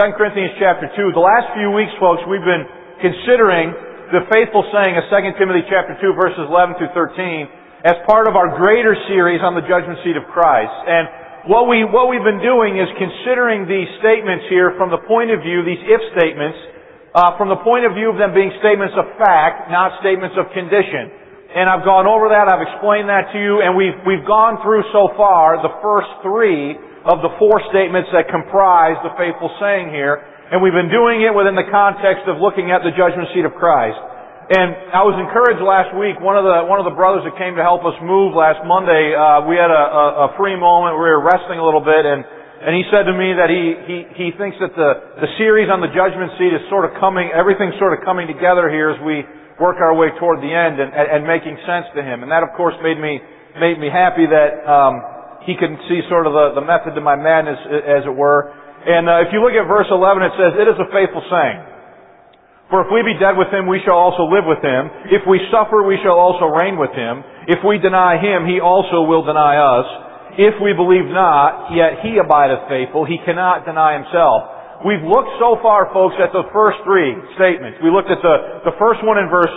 2 Corinthians chapter 2. The last few weeks, folks, we've been considering the faithful saying of 2 Timothy chapter 2, verses 11 through 13, as part of our greater series on the judgment seat of Christ. And what we've been doing is considering these statements here from the point of view, these if statements, from the point of view of them being statements of fact, not statements of condition. And I've gone over that, I've explained that to you, and we've gone through so far the first three of the four statements that comprise the faithful saying here. And we've been doing it within the context of looking at the judgment seat of Christ. And I was encouraged last week, one of the brothers that came to help us move last Monday, we had a free moment, we were resting a little bit, and he said to me that he thinks that the series on the judgment seat is sort of everything's sort of coming together here as we work our way toward the end and making sense to him. And that, of course, made me happy that he could see sort of the method to my madness, as it were. And if you look at verse 11, it says, "It is a faithful saying. For if we be dead with him, we shall also live with him. If we suffer, we shall also reign with him. If we deny him, he also will deny us. If we believe not, yet he abideth faithful. He cannot deny himself." We've looked so far, folks, at the first three statements. We looked at the first one in verse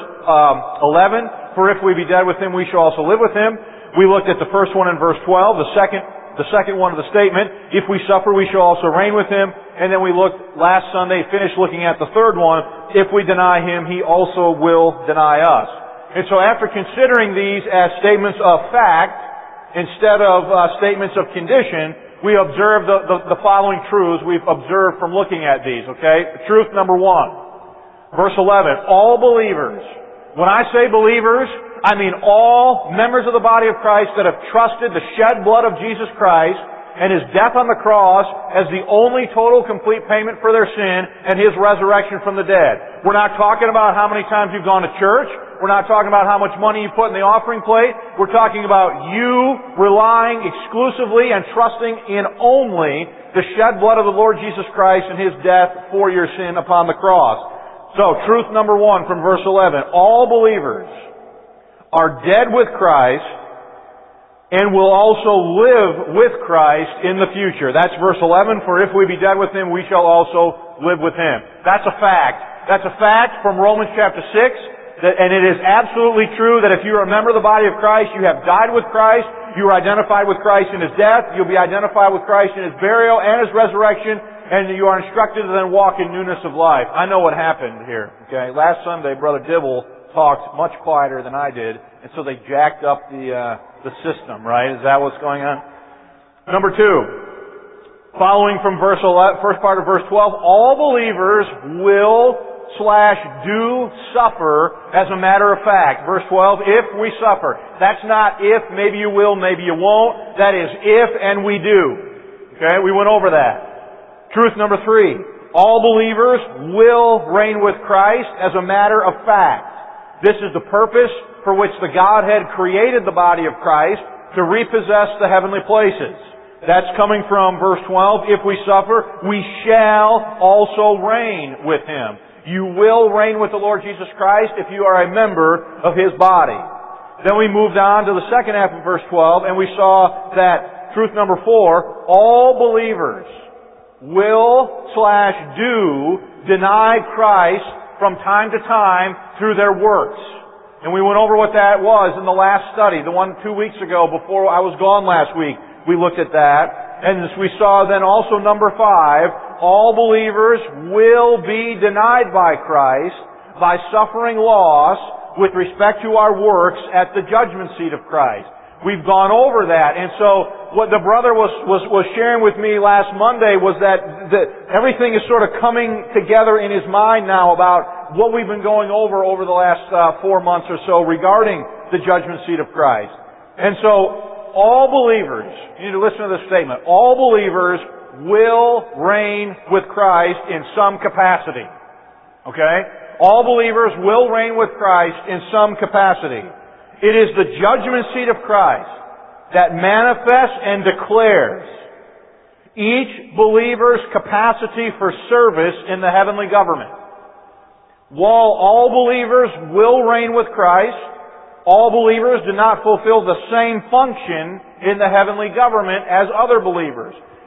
11, "For if we be dead with him, we shall also live with him." We looked at the first one in verse 12, the second one of the statement, "If we suffer, we shall also reign with him." And then we looked last Sunday, finished looking at the third one, "If we deny him, he also will deny us." And so after considering these as statements of fact, instead of statements of condition, we observe the following truths we've observed from looking at these, okay? Truth number one, verse 11, all believers. When I say believers, I mean all members of the body of Christ that have trusted the shed blood of Jesus Christ and His death on the cross as the only total complete payment for their sin and His resurrection from the dead. We're not talking about how many times you've gone to church. We're not talking about how much money you put in the offering plate. We're talking about you relying exclusively and trusting in only the shed blood of the Lord Jesus Christ and His death for your sin upon the cross. So, truth number one from verse 11. All believers are dead with Christ and will also live with Christ in the future. That's verse 11. For if we be dead with Him, we shall also live with Him. That's a fact. That's a fact from Romans chapter 6. And it is absolutely true that if you are a member of the body of Christ, you have died with Christ, you are identified with Christ in His death, you'll be identified with Christ in His burial and His resurrection, and you are instructed to then walk in newness of life. I know what happened here. Okay, last Sunday, Brother Dibble talked much quieter than I did, and so they jacked up the system, right? Is that what's going on? Number two, following from verse 11, first part of verse 12, all believers will/do suffer as a matter of fact. Verse 12, if we suffer. That's not if, maybe you will, maybe you won't. That is if and we do. Okay, we went over that. Truth number three, all believers will reign with Christ as a matter of fact. This is the purpose for which the Godhead created the body of Christ, to repossess the heavenly places. That's coming from verse 12. If we suffer, we shall also reign with Him. You will reign with the Lord Jesus Christ if you are a member of His body. Then we moved on to the second half of verse 12, and we saw that truth number 4, all believers will/do deny Christ from time to time through their works. And we went over what that was in the last study, the one 2 weeks ago before I was gone last week. We looked at that. And as we saw then also number 5, all believers will be denied by Christ by suffering loss with respect to our works at the judgment seat of Christ. We've gone over that. And so what the brother was sharing with me last Monday was that everything is sort of coming together in his mind now about what we've been going over the last 4 months or so regarding the judgment seat of Christ. And so all believers, you need to listen to this statement, all believers will reign with Christ in some capacity. Okay? All believers will reign with Christ in some capacity. It is the judgment seat of Christ that manifests and declares each believer's capacity for service in the heavenly government. While all believers will reign with Christ, all believers do not fulfill the same function in the heavenly government as other believers.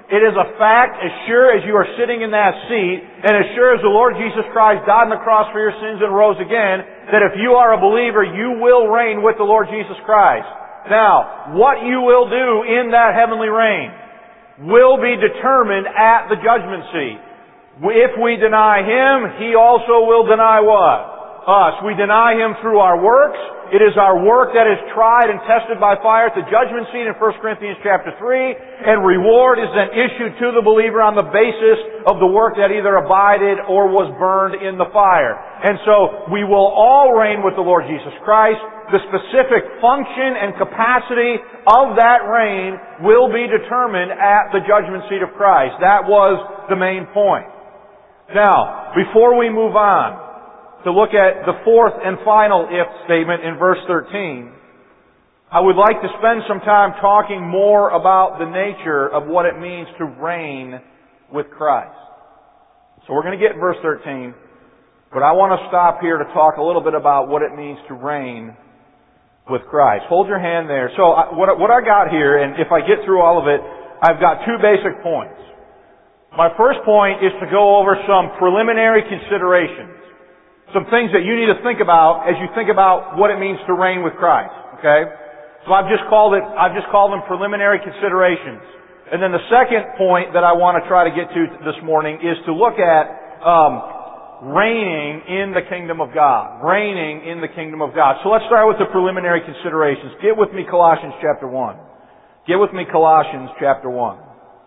It is a fact as sure as you are sitting in that seat, and as sure as the Lord Jesus Christ died on the cross for your sins and rose again, that if you are a believer, you will reign with the Lord Jesus Christ. Now, what you will do in that heavenly reign will be determined at the judgment seat. If we deny Him, He also will deny what? Us. We deny Him through our works. It is our work that is tried and tested by fire at the judgment seat in 1 Corinthians chapter 3, and reward is then issued to the believer on the basis of the work that either abided or was burned in the fire. And so, we will all reign with the Lord Jesus Christ. The specific function and capacity of that reign will be determined at the judgment seat of Christ. That was the main point. Now, before we move on to look at the fourth and final if statement in verse 13, I would like to spend some time talking more about the nature of what it means to reign with Christ. So we're going to get verse 13, but I want to stop here to talk a little bit about what it means to reign with Christ. Hold your hand there. So what I got here, and if I get through all of it, I've got two basic points. My first point is to go over some preliminary considerations. Some things that you need to think about as you think about what it means to reign with Christ. Okay? So I've just called them preliminary considerations. And then the second point that I want to try to get to this morning is to look at reigning in the kingdom of God. Reigning in the kingdom of God. So let's start with the preliminary considerations. Get with me Colossians chapter 1. Get with me Colossians chapter 1.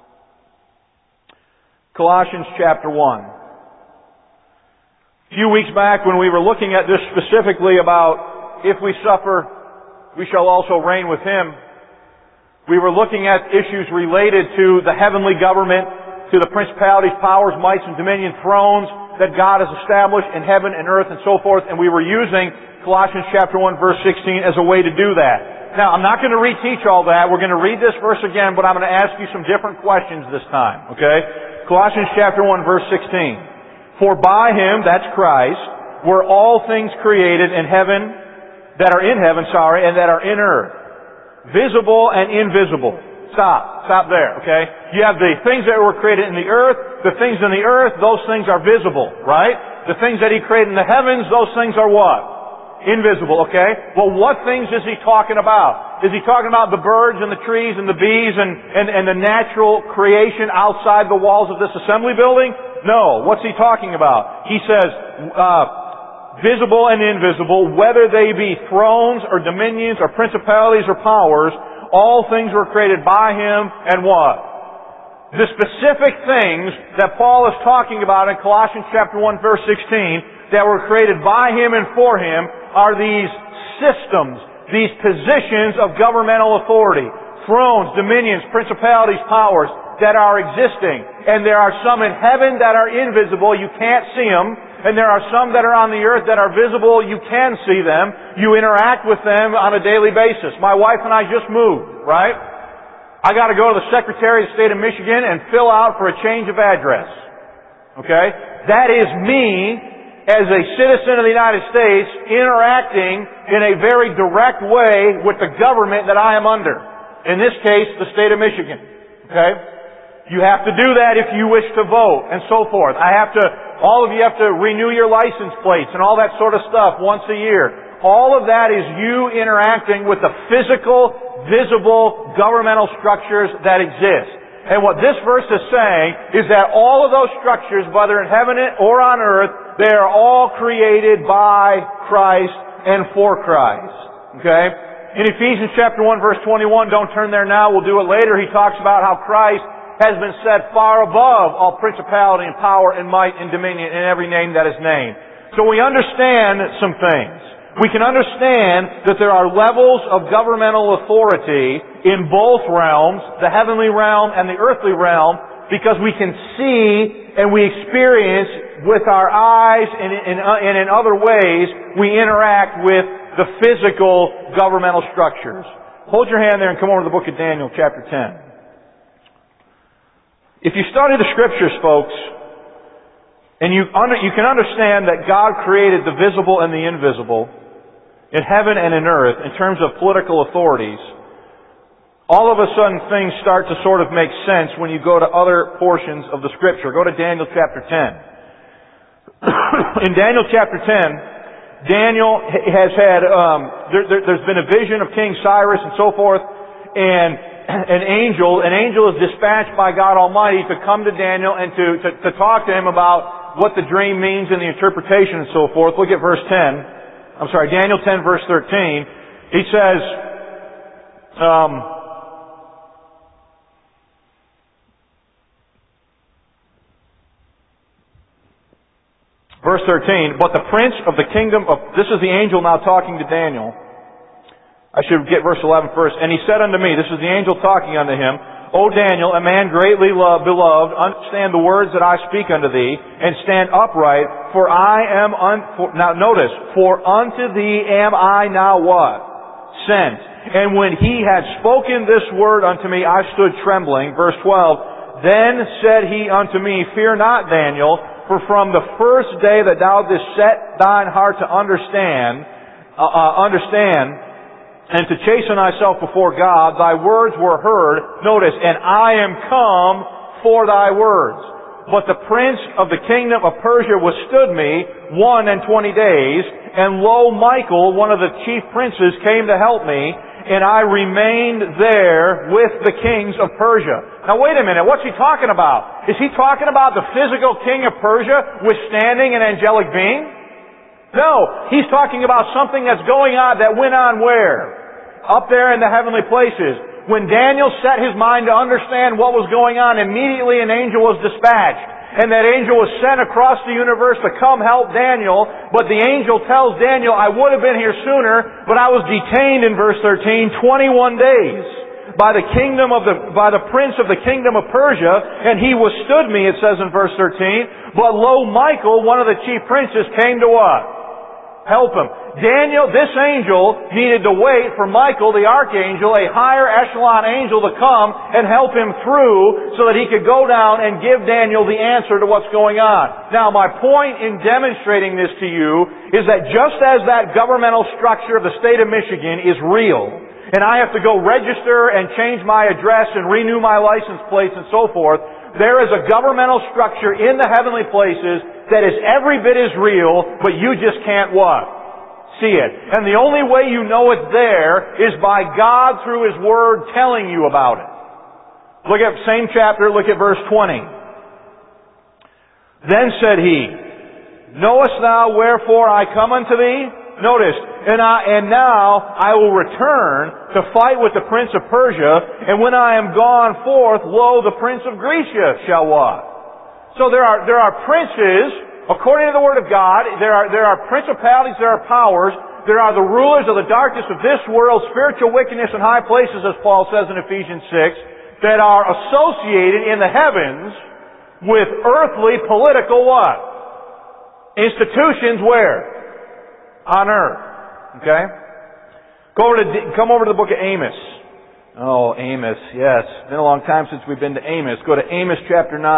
Colossians chapter 1. A few weeks back when we were looking at this specifically about if we suffer, we shall also reign with Him, we were looking at issues related to the heavenly government, to the principalities, powers, mights, and dominion thrones that God has established in heaven and earth and so forth, and we were using Colossians chapter 1 verse 16 as a way to do that. Now, I'm not going to reteach all that. We're going to read this verse again, but I'm going to ask you some different questions this time, okay? Colossians chapter 1 verse 16. For by Him, that's Christ, were all things created in heaven, and that are in earth, visible and invisible. Stop there, okay? You have the things that were created in the earth, the things in the earth, those things are visible, right? The things that He created in the heavens, those things are what? Invisible, okay? Well, what things is He talking about? Is He talking about the birds and the trees and the bees and the natural creation outside the walls of this assembly building? No. What's He talking about? He says, visible and invisible, whether they be thrones or dominions or principalities or powers, all things were created by Him and what? The specific things that Paul is talking about in Colossians chapter 1 verse 16 that were created by Him and for Him are these systems, these positions of governmental authority, thrones, dominions, principalities, powers that are existing. And there are some in heaven that are invisible, you can't see them. And there are some that are on the earth that are visible, you can see them. You interact with them on a daily basis. My wife and I just moved, right? I got to go to the Secretary of State of Michigan and fill out for a change of address. Okay? That is me as a citizen of the United States interacting in a very direct way with the government that I am under. In this case, the state of Michigan. Okay? You have to do that if you wish to vote and so forth. All of you have to renew your license plates and all that sort of stuff once a year. All of that is you interacting with the physical, visible governmental structures that exist. And what this verse is saying is that all of those structures, whether in heaven or on earth, they are all created by Christ and for Christ. Okay? In Ephesians chapter 1 verse 21, don't turn there now, we'll do it later, he talks about how Christ has been set far above all principality and power and might and dominion and every name that is named. So we understand some things. We can understand that there are levels of governmental authority in both realms, the heavenly realm and the earthly realm, because we can see and we experience with our eyes and in other ways we interact with the physical governmental structures. Hold your hand there and come over to the book of Daniel chapter 10. If you study the Scriptures, folks, and you can understand that God created the visible and the invisible in heaven and in earth in terms of political authorities, all of a sudden things start to sort of make sense when you go to other portions of the Scripture. Go to Daniel chapter 10. In Daniel chapter 10, Daniel has had, there's been a vision of King Cyrus and so forth, and an angel is dispatched by God Almighty to come to Daniel and to talk to him about what the dream means and the interpretation and so forth. Look at verse 10. Daniel 10 verse 13. He says, verse 13, but the prince of the kingdom of, this is the angel now talking to Daniel. I should get verse 11 first. And he said unto me, this is the angel talking unto him, O Daniel, a man greatly beloved, understand the words that I speak unto thee, and stand upright, for I am, now notice, for unto thee am I now what? Sent. And when he had spoken this word unto me, I stood trembling. Verse 12, then said he unto me, fear not, Daniel, for from the first day that thou didst set thine heart to understand, and to chasten thyself before God, thy words were heard, notice, and I am come for thy words. But the prince of the kingdom of Persia withstood me 21 days, and lo, Michael, one of the chief princes, came to help me, and I remained there with the kings of Persia. Now wait a minute, what's he talking about? Is he talking about the physical king of Persia withstanding an angelic being? No, he's talking about something that's going on, that went on where? Up there in the heavenly places. When Daniel set his mind to understand what was going on, immediately an angel was dispatched. And that angel was sent across the universe to come help Daniel. But the angel tells Daniel, I would have been here sooner, but I was detained in verse 13, 21 days by the prince of the kingdom of Persia, and he withstood me, it says in verse 13. But lo, Michael, one of the chief princes, came to what? Help him. Daniel, this angel, needed to wait for Michael, the archangel, a higher echelon angel, to come and help him through so that he could go down and give Daniel the answer to what's going on. Now, my point in demonstrating this to you is that just as that governmental structure of the state of Michigan is real, and I have to go register and change my address and renew my license plates and so forth, there is a governmental structure in the heavenly places that is every bit as real, but you just can't what? See it. And the only way you know it's there is by God through His Word telling you about it. Look at same chapter, look at verse 20. Then said he, knowest thou wherefore I come unto thee? Notice, and now I will return to fight with the prince of Persia, and when I am gone forth, lo, the prince of Grecia shall what? So there are princes, according to the Word of God, there are principalities, there are powers, there are the rulers of the darkness of this world, spiritual wickedness in high places, as Paul says in Ephesians 6, that are associated in the heavens with earthly political what? Institutions where? On earth. Okay? Come over to the book of Amos. Oh, Amos, yes. It's been a long time since we've been to Amos. Go to Amos chapter 9.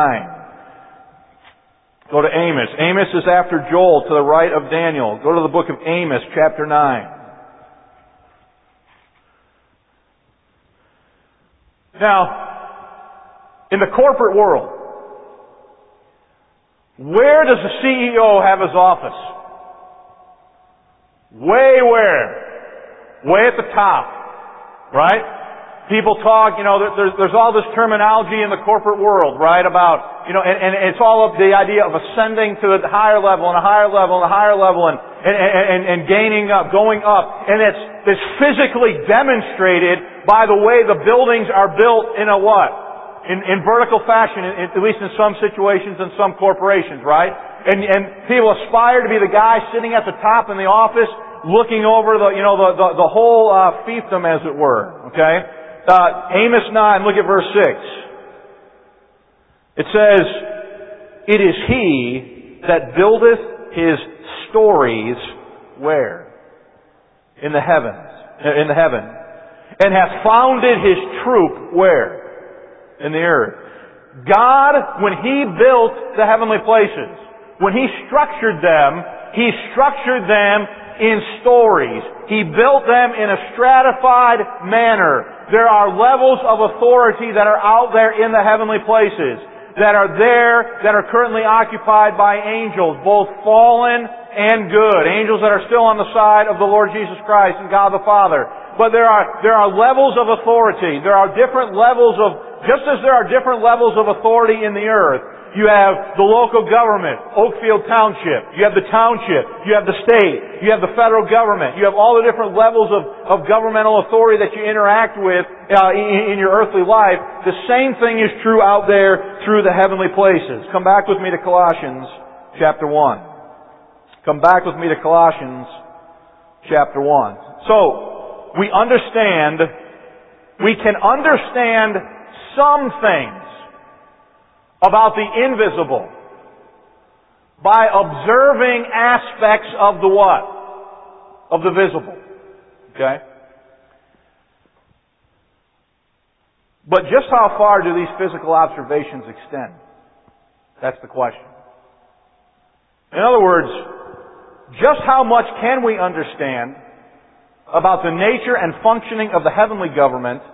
Go to Amos. Amos is after Joel, to the right of Daniel. Go to the book of Amos chapter 9. Now, in the corporate world, where does the CEO have his office? Way where? Way at the top. Right? People talk, there's all this terminology in the corporate world, right? About, and it's all of the idea of ascending to a higher level and a higher level and a higher level and gaining up, going up. And it's physically demonstrated by the way the buildings are built in a what? In vertical fashion, at least in some situations and some corporations, right? And people aspire to be the guy sitting at the top in the office, looking over the whole fiefdom, as it were. Okay, Amos 9. Look at verse 6. It says, "It is he that buildeth his stories where? In the heavens, and hath founded his troop where? In the earth." God, when He built the heavenly places, when He structured them in stories. He built them in a stratified manner. There are levels of authority that are out there in the heavenly places, that are there, that are currently occupied by angels, both fallen and good. Angels that are still on the side of the Lord Jesus Christ and God the Father. But there are levels of authority. There are different levels of, just as there are different levels of authority in the earth, you have the local government, Oakfield Township. You have the township. You have the state. You have the federal government. You have all the different levels of governmental authority that you interact with in your earthly life. The same thing is true out there through the heavenly places. Come back with me to Colossians chapter 1. Come back with me to Colossians chapter 1. So, we can understand some things about the invisible by observing aspects of the what? Of the visible. Okay? But just how far do these physical observations extend? That's the question. In other words, just how much can we understand about the nature and functioning of the heavenly government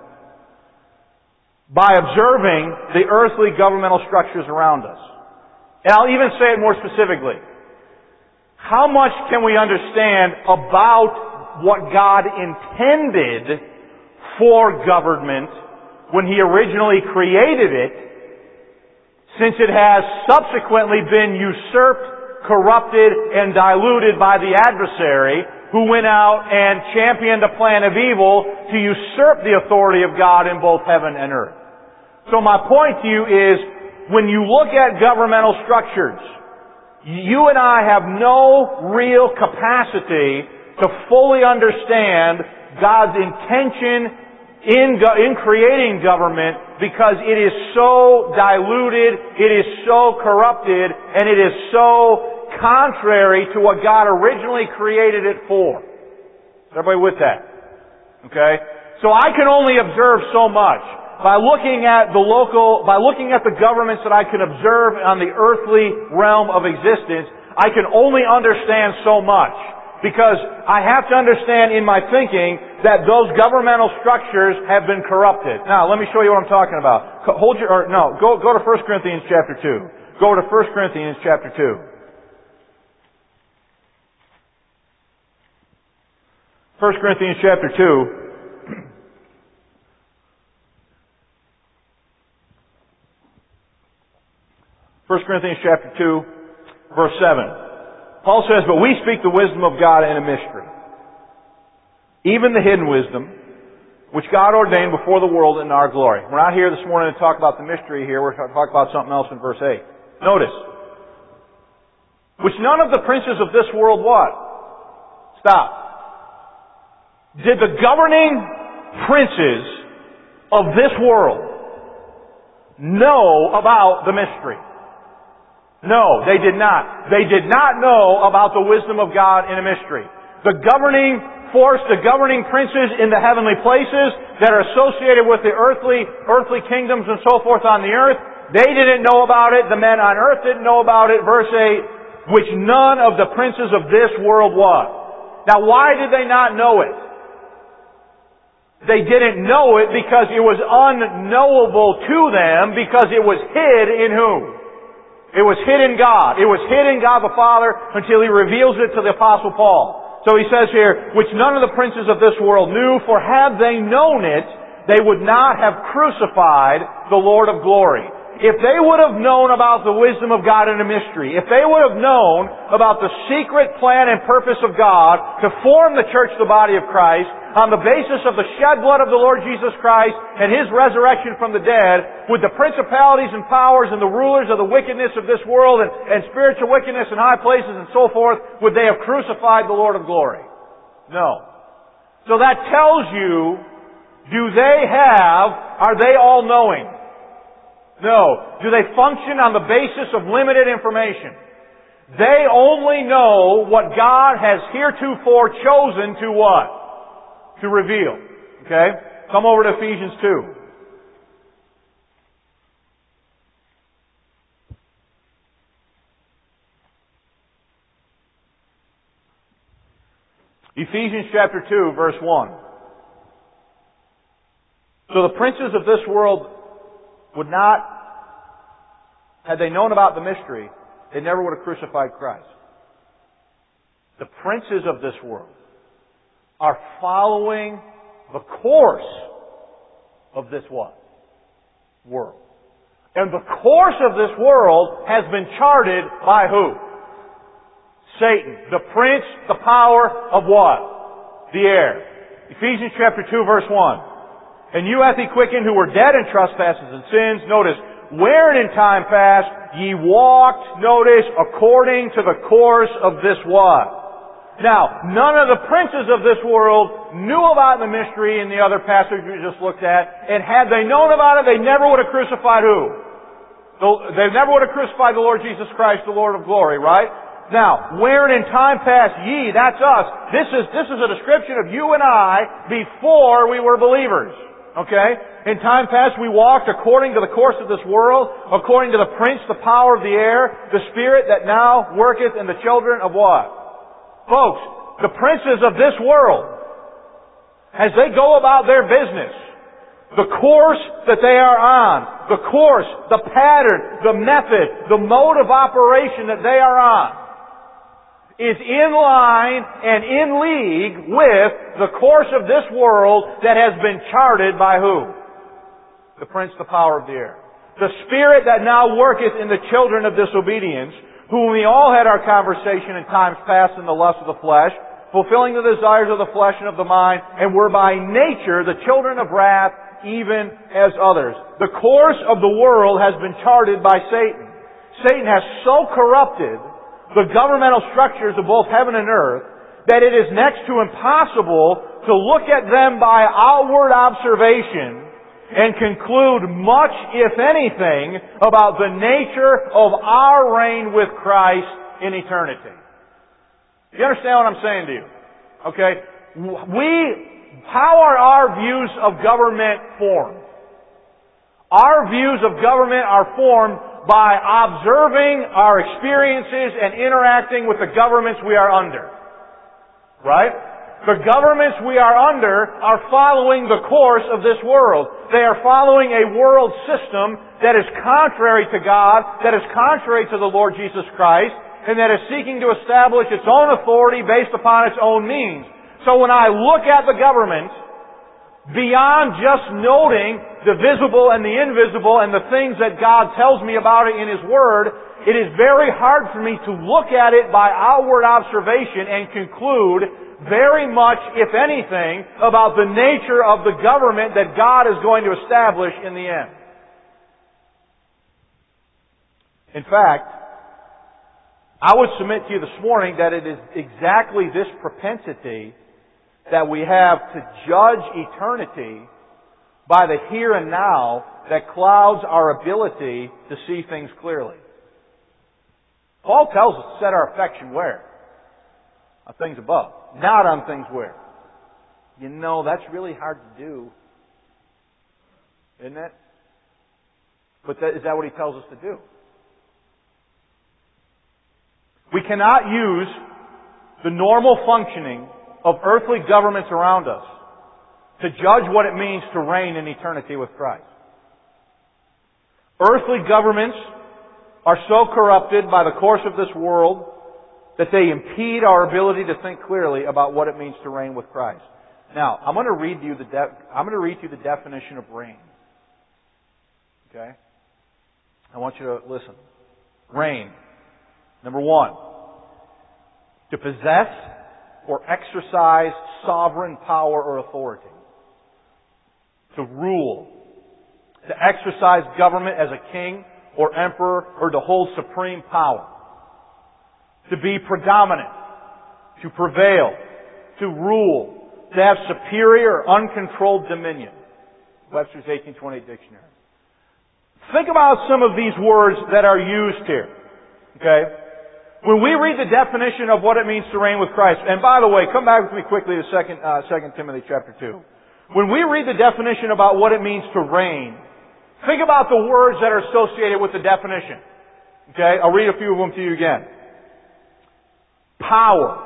by observing the earthly governmental structures around us? And I'll even say it more specifically. How much can we understand about what God intended for government when He originally created it, since it has subsequently been usurped, corrupted, and diluted by the adversary, who went out and championed a plan of evil to usurp the authority of God in both heaven and earth. So my point to you is, when you look at governmental structures, you and I have no real capacity to fully understand God's intention in creating government, because it is so diluted, it is so corrupted, and it is so contrary to what God originally created it for. Is everybody with that? Okay? So I can only observe so much. By looking at the governments that I can observe on the earthly realm of existence, I can only understand so much. Because I have to understand in my thinking that those governmental structures have been corrupted. Now, let me show you what I'm talking about. Go to 1 Corinthians chapter 2. Go to 1 Corinthians chapter 2. 1 Corinthians chapter 2. 1 Corinthians chapter 2, verse 7. Paul says, "But we speak the wisdom of God in a mystery, even the hidden wisdom, which God ordained before the world in our glory." We're not here this morning to talk about the mystery here. We're going to talk about something else in verse 8. Notice. "Which none of the princes of this world" what? Stop. Did the governing princes of this world know about the mystery? No, they did not. They did not know about the wisdom of God in a mystery. The governing force, the governing princes in the heavenly places that are associated with the earthly kingdoms and so forth on the earth, they didn't know about it. The men on earth didn't know about it. Verse 8, "Which none of the princes of this world was." Now, why did they not know it? They didn't know it because it was unknowable to them, because it was hid in whom? It was hid in God. It was hid in God the Father until He reveals it to the Apostle Paul. So he says here, "Which none of the princes of this world knew, for had they known it, they would not have crucified the Lord of glory." If they would have known about the wisdom of God in a mystery, if they would have known about the secret plan and purpose of God to form the church, the body of Christ, on the basis of the shed blood of the Lord Jesus Christ and His resurrection from the dead, with the principalities and powers and the rulers of the wickedness of this world and spiritual wickedness in high places and so forth, would they have crucified the Lord of glory? No. So that tells you, are they all-knowing? No. Do they function on the basis of limited information? They only know what God has heretofore chosen to what? To reveal. Okay? Come over to Ephesians 2. Ephesians chapter 2, verse 1. So the princes of this world would not, had they known about the mystery, they never would have crucified Christ. The princes of this world are following the course of this what? World. And the course of this world has been charted by who? Satan. The prince, the power of what? The air. Ephesians chapter 2 verse 1. And you hath he quickened who were dead in trespasses and sins. Notice, wherein in time past ye walked, notice, according to the course of this what? Now, none of the princes of this world knew about the mystery in the other passage we just looked at, and had they known about it, they never would have crucified who? They never would have crucified the Lord Jesus Christ, the Lord of glory, right? Now, wherein in time past ye, that's us. This is a description of you and I before we were believers. Okay? In time past we walked according to the course of this world, according to the prince, the power of the air, the spirit that now worketh in the children of what? Folks, the princes of this world, as they go about their business, the course that they are on, the course, the pattern, the method, the mode of operation that they are on, is in line and in league with the course of this world that has been charted by who? The prince, the power of the air. The spirit that now worketh in the children of disobedience, whom we all had our conversation in times past in the lust of the flesh, fulfilling the desires of the flesh and of the mind, and were by nature the children of wrath, even as others. The course of the world has been charted by Satan. Satan has so corrupted the governmental structures of both heaven and earth that it is next to impossible to look at them by outward observation and conclude much, if anything, about the nature of our reign with Christ in eternity. You understand what I'm saying to you? Okay? How are our views of government formed? Our views of government are formed by observing our experiences and interacting with the governments we are under. Right? The governments we are under are following the course of this world. They are following a world system that is contrary to God, that is contrary to the Lord Jesus Christ, and that is seeking to establish its own authority based upon its own means. So when I look at the government, beyond just noting the visible and the invisible and the things that God tells me about it in His Word, it is very hard for me to look at it by outward observation and conclude very much, if anything, about the nature of the government that God is going to establish in the end. In fact, I would submit to you this morning that it is exactly this propensity that we have to judge eternity by the here and now that clouds our ability to see things clearly. Paul tells us to set our affection where? On things above. Not on things where? You know, that's really hard to do. Isn't it? But is that what he tells us to do? We cannot use the normal functioning of earthly governments around us to judge what it means to reign in eternity with Christ. Earthly governments are so corrupted by the course of this world that they impede our ability to think clearly about what it means to reign with Christ. Now, I'm going to read you the definition of reign. Okay? I want you to listen. Reign. Number one, to possess or exercise sovereign power or authority. To rule. To exercise government as a king or emperor or to hold supreme power. To be predominant. To prevail. To rule. To have superior or uncontrolled dominion. Webster's 1828 dictionary. Think about some of these words that are used here. Okay? When we read the definition of what it means to reign with Christ, and by the way, come back with me quickly to 2 Timothy chapter 2. When we read the definition about what it means to reign, think about the words that are associated with the definition. Okay? I'll read a few of them to you again. Power.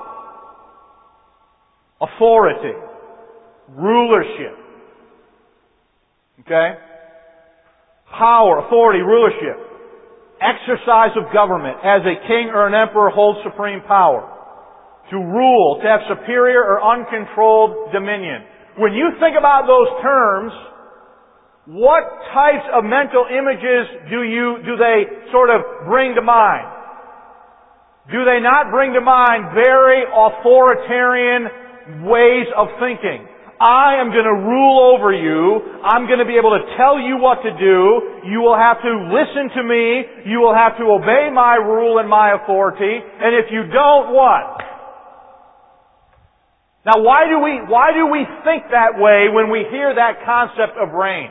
Authority. Rulership. Okay? Power, authority, rulership. Exercise of government as a king or an emperor holds supreme power. To rule, to have superior or uncontrolled dominion. When you think about those terms, what types of mental images do they sort of bring to mind? Do they not bring to mind very authoritarian ways of thinking? I am going to rule over you. I'm going to be able to tell you what to do. You will have to listen to me. You will have to obey my rule and my authority. And if you don't, what? Now, why do we think that way when we hear that concept of reign?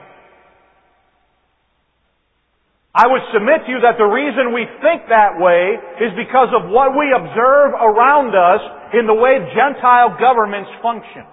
I would submit to you that the reason we think that way is because of what we observe around us in the way Gentile governments function.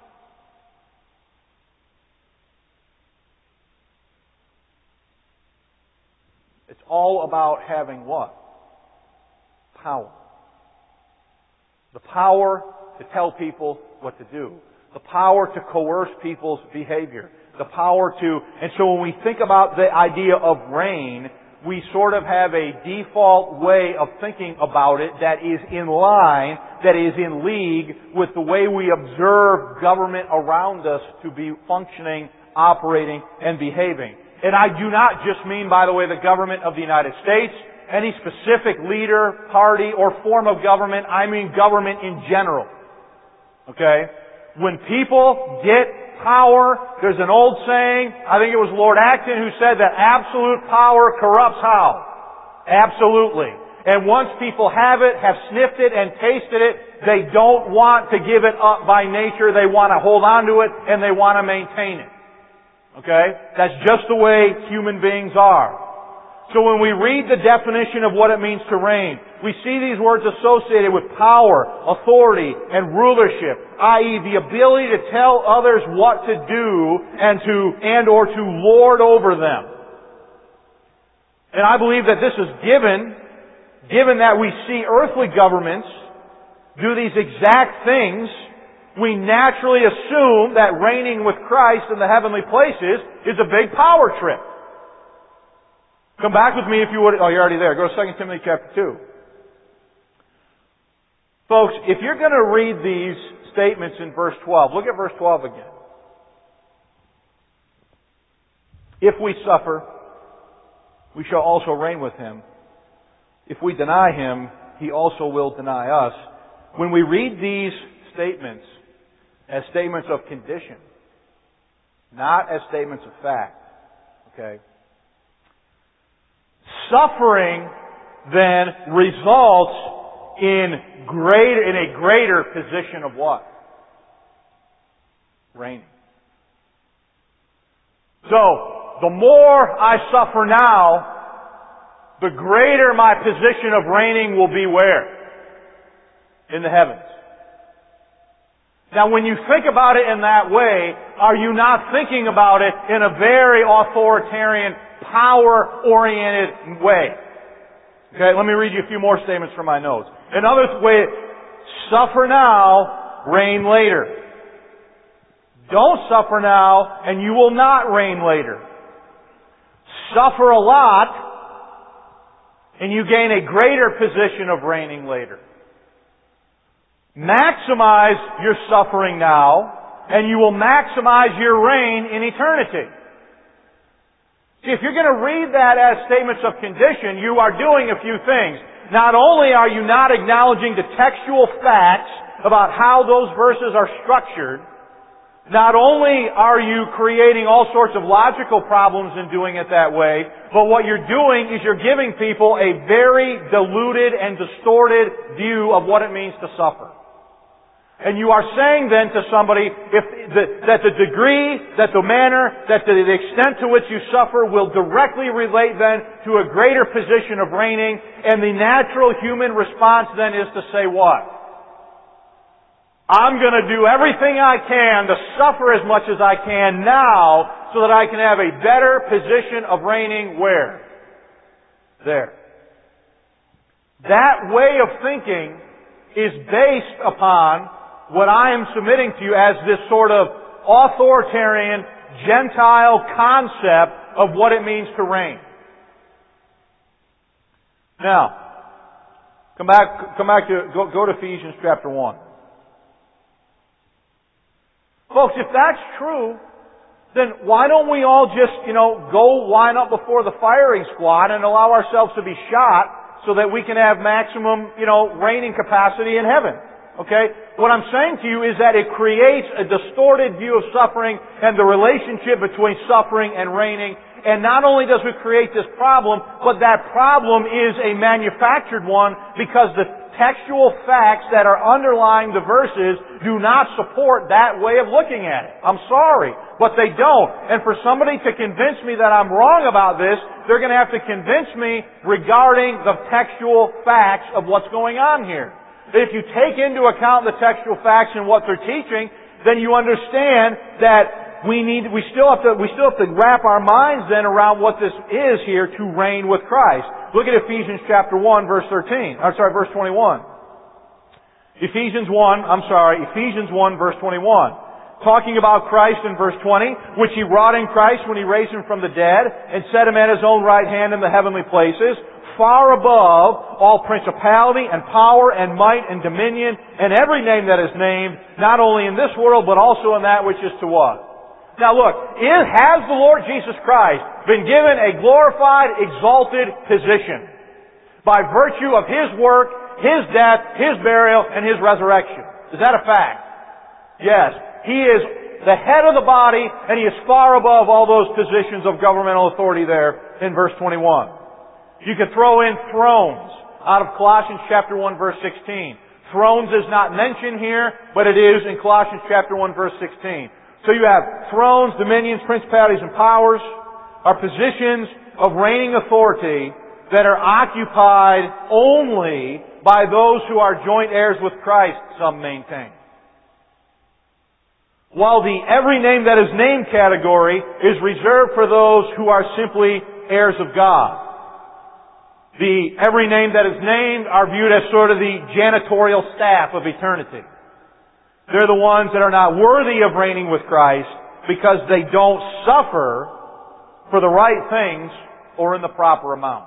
It's all about having what? Power. The power to tell people what to do. The power to coerce people's behavior. The power to... And so when we think about the idea of reign, we sort of have a default way of thinking about it that is in line, that is in league with the way we observe government around us to be functioning, operating, and behaving. And I do not just mean, by the way, the government of the United States, any specific leader, party, or form of government. I mean government in general. Okay? When people get power, there's an old saying, I think it was Lord Acton who said that absolute power corrupts how? Absolutely. And once people have it, have sniffed it and tasted it, they don't want to give it up by nature. They want to hold on to it and they want to maintain it. Okay? That's just the way human beings are. So when we read the definition of what it means to reign, we see these words associated with power, authority, and rulership, i.e. the ability to tell others what to do and or to lord over them. And I believe that this is given that we see earthly governments do these exact things, we naturally assume that reigning with Christ in the heavenly places is a big power trip. Come back with me if you would. Oh, you're already there. Go to 2 Timothy chapter 2. Folks, if you're going to read these statements in verse 12, look at verse 12 again. If we suffer, we shall also reign with Him. If we deny Him, He also will deny us. When we read these statements as statements of condition, not as statements of fact, okay? Suffering then results in a greater position of what? Reigning. So, the more I suffer now, the greater my position of reigning will be where? In the heavens. Now when you think about it in that way, are you not thinking about it in a very authoritarian, power-oriented way? Okay, let me read you a few more statements from my notes. Another way, suffer now, reign later. Don't suffer now, and you will not reign later. Suffer a lot, and you gain a greater position of reigning later. Maximize your suffering now, and you will maximize your reign in eternity. See, if you're going to read that as statements of condition, you are doing a few things. Not only are you not acknowledging the textual facts about how those verses are structured, not only are you creating all sorts of logical problems in doing it that way, but what you're doing is you're giving people a very diluted and distorted view of what it means to suffer. And you are saying then to somebody that the degree, that the manner, that the extent to which you suffer will directly relate then to a greater position of reigning, and the natural human response then is to say what? I'm going to do everything I can to suffer as much as I can now so that I can have a better position of reigning where? There. That way of thinking is based upon what I am submitting to you as this sort of authoritarian, Gentile concept of what it means to reign. Now, go to Ephesians chapter 1. Folks, if that's true, then why don't we all just, go line up before the firing squad and allow ourselves to be shot so that we can have maximum, reigning capacity in heaven? Okay? What I'm saying to you is that it creates a distorted view of suffering and the relationship between suffering and reigning. And not only does it create this problem, but that problem is a manufactured one because the textual facts that are underlying the verses do not support that way of looking at it. I'm sorry, but they don't. And for somebody to convince me that I'm wrong about this, they're going to have to convince me regarding the textual facts of what's going on here. If you take into account the textual facts and what they're teaching, then you understand that we still have to wrap our minds then around what this is here to reign with Christ. Look at Ephesians chapter 1 verse 21. Ephesians 1 verse 21. Talking about Christ in verse 20, which He wrought in Christ when He raised Him from the dead and set Him at His own right hand in the heavenly places, far above all principality and power and might and dominion and every name that is named, not only in this world but also in that which is to us. Now look, has the Lord Jesus Christ been given a glorified, exalted position by virtue of His work, His death, His burial, and His resurrection? Is that a fact? Yes. He is the head of the body, and He is far above all those positions of governmental authority there in verse 21. You could throw in thrones out of Colossians chapter 1 verse 16. Thrones is not mentioned here, but it is in Colossians chapter 1 verse 16. So you have thrones, dominions, principalities, and powers are positions of reigning authority that are occupied only by those who are joint heirs with Christ, some maintain. While the every name that is named category is reserved for those who are simply heirs of God. The every name that is named are viewed as sort of the janitorial staff of eternity. They're the ones that are not worthy of reigning with Christ because they don't suffer for the right things or in the proper amount.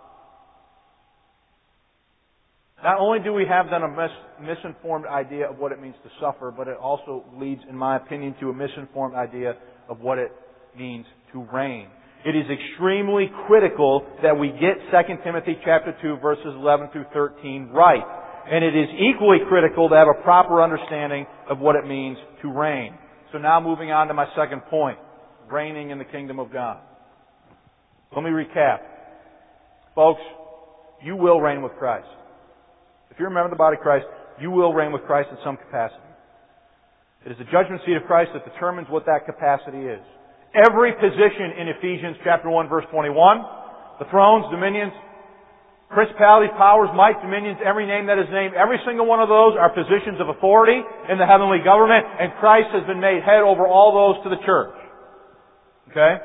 Not only do we have then a misinformed idea of what it means to suffer, but it also leads, in my opinion, to a misinformed idea of what it means to reign. It is extremely critical that we get 2 Timothy chapter 2 verses 11 through 13 right. And it is equally critical to have a proper understanding of what it means to reign. So now moving on to my second point, reigning in the kingdom of God. Let me recap. Folks, you will reign with Christ. If you're a member of the body of Christ, you will reign with Christ in some capacity. It is the judgment seat of Christ that determines what that capacity is. Every position in Ephesians chapter 1 verse 21, the thrones, dominions, principalities, powers, might, dominions, every name that is named, every single one of those are positions of authority in the heavenly government, and Christ has been made head over all those to the church. Okay?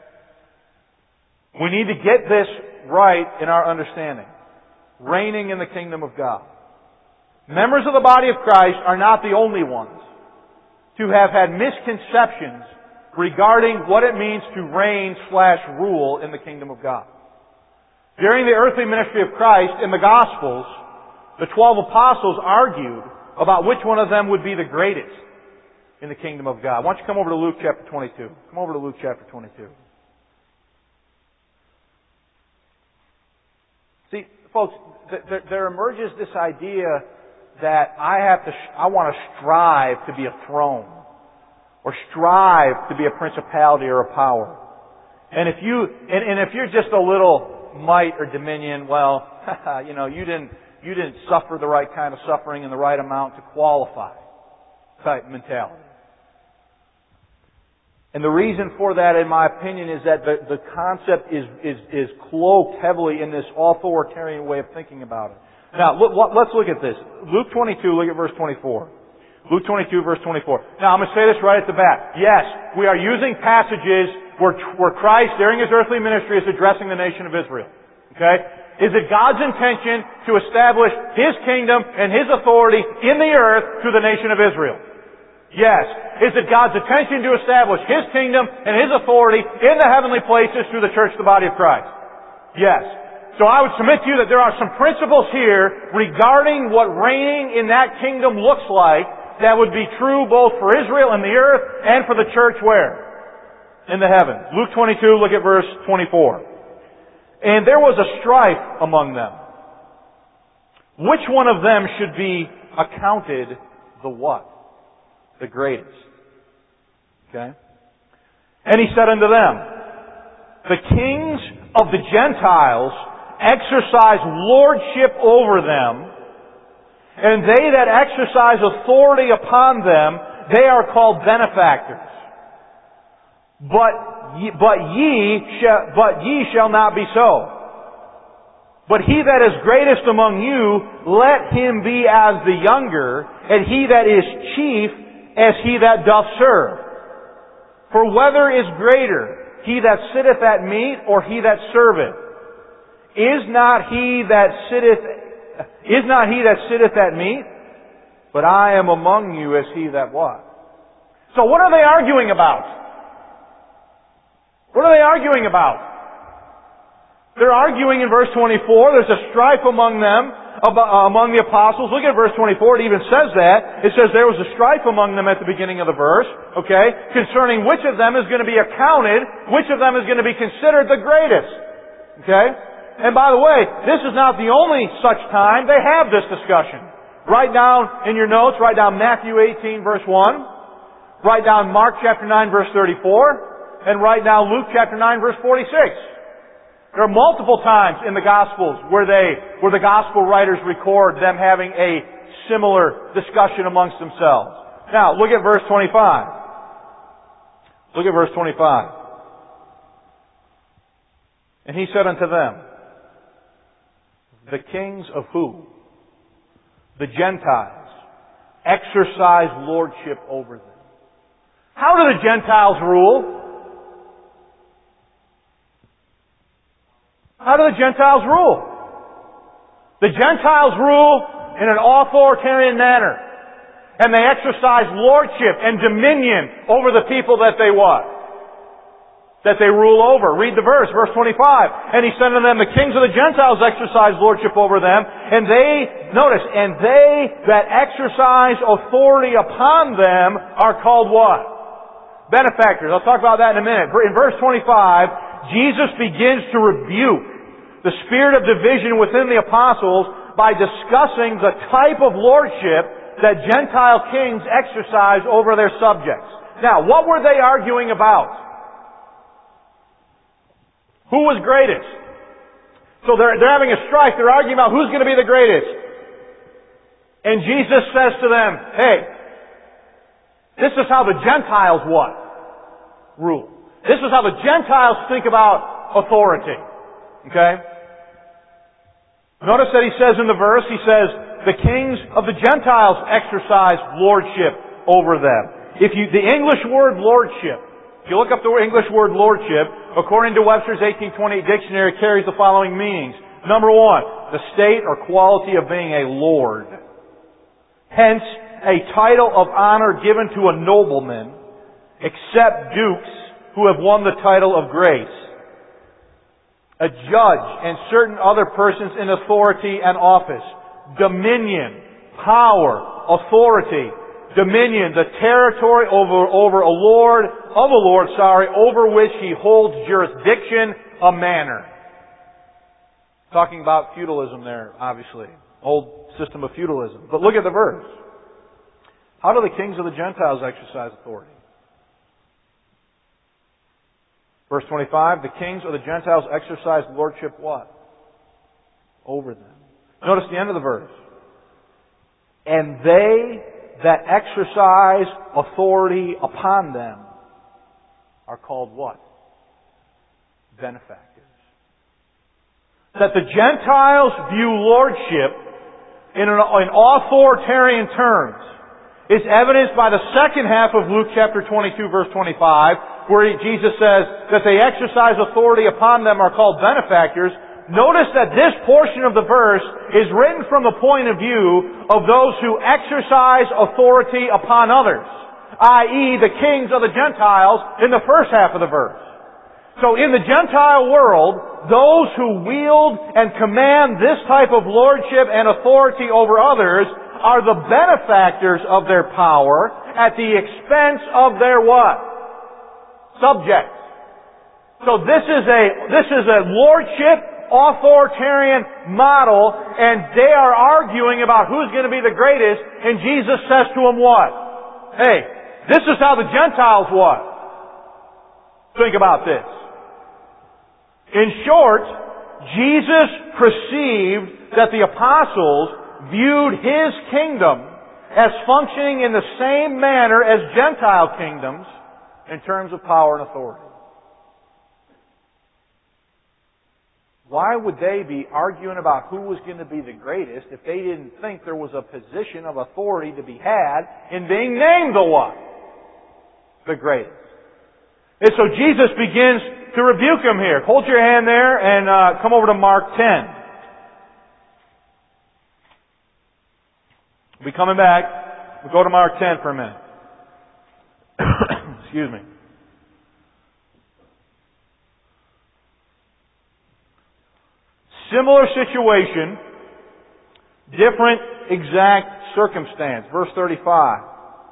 We need to get this right in our understanding. Reigning in the kingdom of God. Members of the body of Christ are not the only ones to have had misconceptions regarding what it means to reign/rule in the kingdom of God. During the earthly ministry of Christ in the Gospels, the 12 apostles argued about which one of them would be the greatest in the kingdom of God. Why don't you come over to Luke chapter 22. Come over to Luke chapter 22. See, folks, there emerges this idea that I want to strive to be a throne, or strive to be a principality or a power. And if you're just a little might or dominion, well, you didn't suffer the right kind of suffering in the right amount to qualify type mentality. And the reason for that, in my opinion, is that the concept is cloaked heavily in this authoritarian way of thinking about it. Now, let's look at this. Luke 22, look at verse 24. Luke 22, verse 24. Now, I'm going to say this right at the bat. Yes, we are using passages where Christ, during His earthly ministry, is addressing the nation of Israel. Okay? Is it God's intention to establish His kingdom and His authority in the earth through the nation of Israel? Yes. Is it God's intention to establish His kingdom and His authority in the heavenly places through the church, the body of Christ? Yes. So I would submit to you that there are some principles here regarding what reigning in that kingdom looks like that would be true both for Israel and the earth and for the church where? In the heavens. Luke 22, look at verse 24. And there was a strife among them. Which one of them should be accounted the what? The greatest. Okay? And he said unto them, the kings of the Gentiles exercise lordship over them, and they that exercise authority upon them, they are called benefactors. But ye shall not be so. But he that is greatest among you, let him be as the younger, and he that is chief as he that doth serve. For whether is greater, he that sitteth at meat, or he that serveth? Is not he that sitteth at meat? But I am among you as he that what? So what are they arguing about? What are they arguing about? They're arguing in verse 24. There's a strife among them, among the apostles. Look at verse 24. It even says that. It says there was a strife among them at the beginning of the verse, okay, concerning which of them is going to be accounted, which of them is going to be considered the greatest. Okay? And by the way, this is not the only such time they have this discussion. Write down in your notes, write down Matthew 18 verse 1. Write down Mark chapter 9 verse 34. And write down Luke chapter 9 verse 46. There are multiple times in the Gospels where the Gospel writers record them having a similar discussion amongst themselves. Now, look at verse 25. Look at verse 25. And he said unto them, the kings of who? The Gentiles exercise lordship over them. How do the Gentiles rule? How do the Gentiles rule? The Gentiles rule in an authoritarian manner. And they exercise lordship and dominion over the people that they what? That they rule over. Read the verse 25. And he said unto them, the kings of the Gentiles exercise lordship over them, and they, notice, and they that exercise authority upon them are called what? Benefactors. I'll talk about that in a minute. In verse 25, Jesus begins to rebuke the spirit of division within the apostles by discussing the type of lordship that Gentile kings exercise over their subjects. Now, what were they arguing about? Who was greatest? So they're having a strife. They're arguing about who's going to be the greatest. And Jesus says to them, hey, this is how the Gentiles what? Rule. This is how the Gentiles think about authority. Okay? Notice that he says in the verse, he says, the kings of the Gentiles exercise lordship over them. The English word lordship, if you look up the English word lordship, according to Webster's 1828 dictionary, it carries the following meanings. Number one, the state or quality of being a lord. Hence, a title of honor given to a nobleman, except dukes who have won the title of grace. A judge and certain other persons in authority and office. Dominion, power, authority. Dominion, the territory over a lord, over which he holds jurisdiction, a manor. Talking about feudalism there, obviously. Old system of feudalism. But look at the verse. How do the kings of the Gentiles exercise authority? Verse 25, the kings of the Gentiles exercise lordship what? Over them. Notice the end of the verse. And they that exercise authority upon them are called what? Benefactors. That the Gentiles view lordship in authoritarian terms is evidenced by the second half of Luke chapter 22 verse 25, where Jesus says that they exercise authority upon them are called benefactors. Notice that this portion of the verse is written from the point of view of those who exercise authority upon others. i.e. the kings of the Gentiles in the first half of the verse. So in the Gentile world, those who wield and command this type of lordship and authority over others are the benefactors of their power at the expense of their what? Subjects. So this is a lordship, authoritarian model, and they are arguing about who's going to be the greatest, and Jesus says to them what? Hey, this is how the Gentiles what? Think about this. In short, Jesus perceived that the apostles viewed His kingdom as functioning in the same manner as Gentile kingdoms in terms of power and authority. Why would they be arguing about who was going to be the greatest if they didn't think there was a position of authority to be had in being named the what? The greatest. And so Jesus begins to rebuke them here. Hold your hand there and come over to Mark 10. We'll be coming back. We'll go to Mark 10 for a minute. Excuse me. Similar situation, different exact circumstance. Verse 35.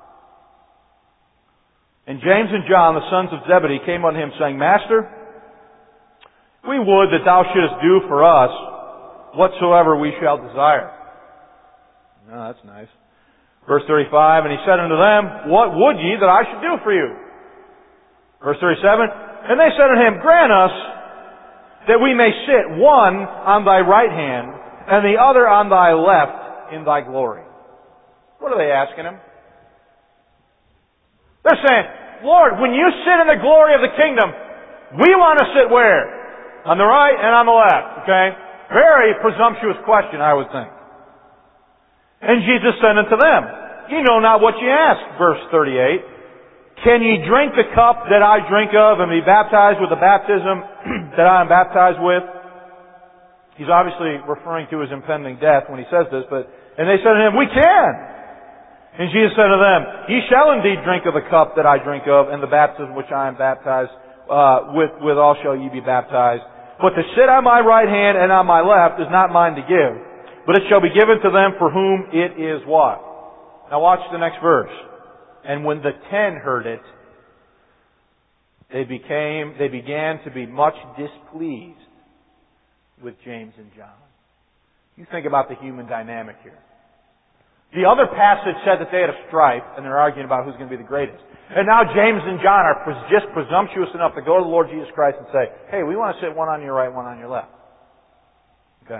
And James and John, the sons of Zebedee, came unto him, saying, Master, we would that thou shouldest do for us whatsoever we shall desire. No, that's nice. Verse 35, and he said unto them, What would ye that I should do for you? Verse 37, and they said unto him, Grant us that we may sit one on thy right hand and the other on thy left in thy glory. What are they asking him? They're saying, Lord, when you sit in the glory of the kingdom, we want to sit where? On the right and on the left. Okay? Very presumptuous question, I would think. And Jesus said unto them, Ye know not what ye ask. Verse 38. Can ye drink the cup that I drink of and be baptized with the baptism that I am baptized with? He's obviously referring to his impending death when he says this, and they said to him, We can. And Jesus said to them, Ye shall indeed drink of the cup that I drink of, and the baptism which I am baptized withal shall ye be baptized. But to sit on my right hand and on my left is not mine to give, but it shall be given to them for whom it is what? Now watch the next verse. And when the 10 heard it, they began to be much displeased with James and John. You think about the human dynamic here. The other passage said that they had a strife, and they're arguing about who's going to be the greatest. And now James and John are just presumptuous enough to go to the Lord Jesus Christ and say, Hey, we want to sit one on your right, one on your left. Okay?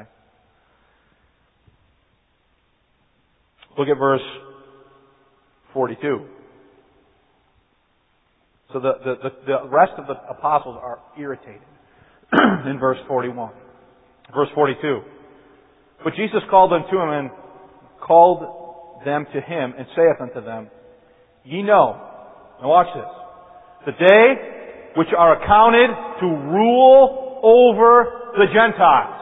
Look at verse 42. So the rest of the apostles are irritated in verse 41. Verse 42. But Jesus called them to him and called them to him and saith unto them, Ye know, now watch this, that they which are accounted to rule over the Gentiles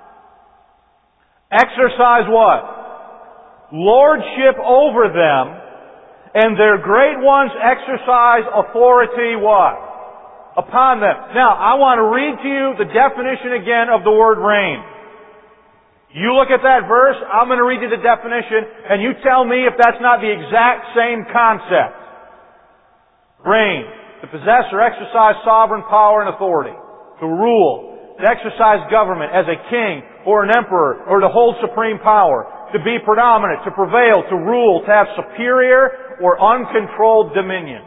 exercise what? Lordship over them, and their great ones exercise authority what? Upon them. Now, I want to read to you the definition again of the word reign. You look at that verse, I'm going to read you the definition, and you tell me if that's not the exact same concept. Reign, to possess or exercise sovereign power and authority. To rule, to exercise government as a king or an emperor, or to hold supreme power. To be predominant, to prevail, to rule, to have superior or uncontrolled dominion.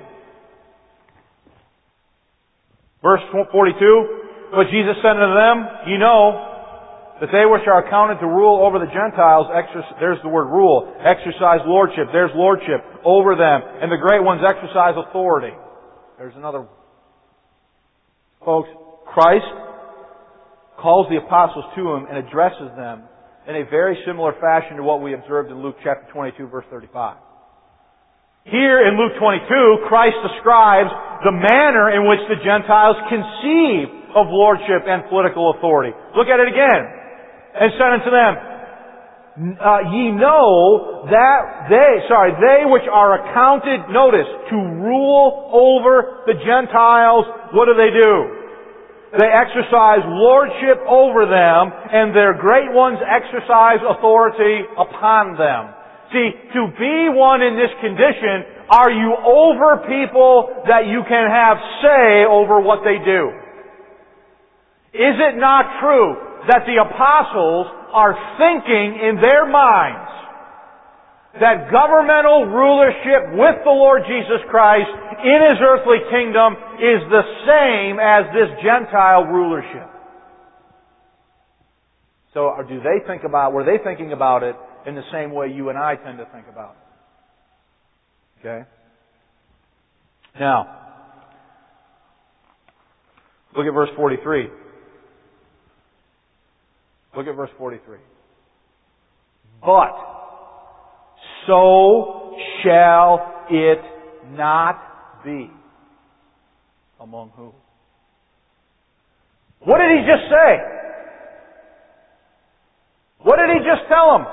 Verse 42, But Jesus said unto them, Ye know, that they which are accounted to rule over the Gentiles, there's the word rule, exercise lordship, there's lordship over them, and the great ones exercise authority. There's another. Folks, Christ calls the apostles to him and addresses them in a very similar fashion to what we observed in Luke chapter 22, verse 35. Here in Luke 22, Christ describes the manner in which the Gentiles conceive of lordship and political authority. Look at it again. And said unto them, Ye know that they which are accounted, notice, to rule over the Gentiles, what do? They exercise lordship over them, and their great ones exercise authority upon them. See, to be one in this condition, are you over people that you can have say over what they do? Is it not true that the apostles are thinking in their minds that governmental rulership with the Lord Jesus Christ in His earthly kingdom is the same as this Gentile rulership? So were they thinking about it in the same way you and I tend to think about it? Okay? Now, look at verse 43. Look at verse 43. But so shall it not be. Among who? What did he just say? What did he just tell them?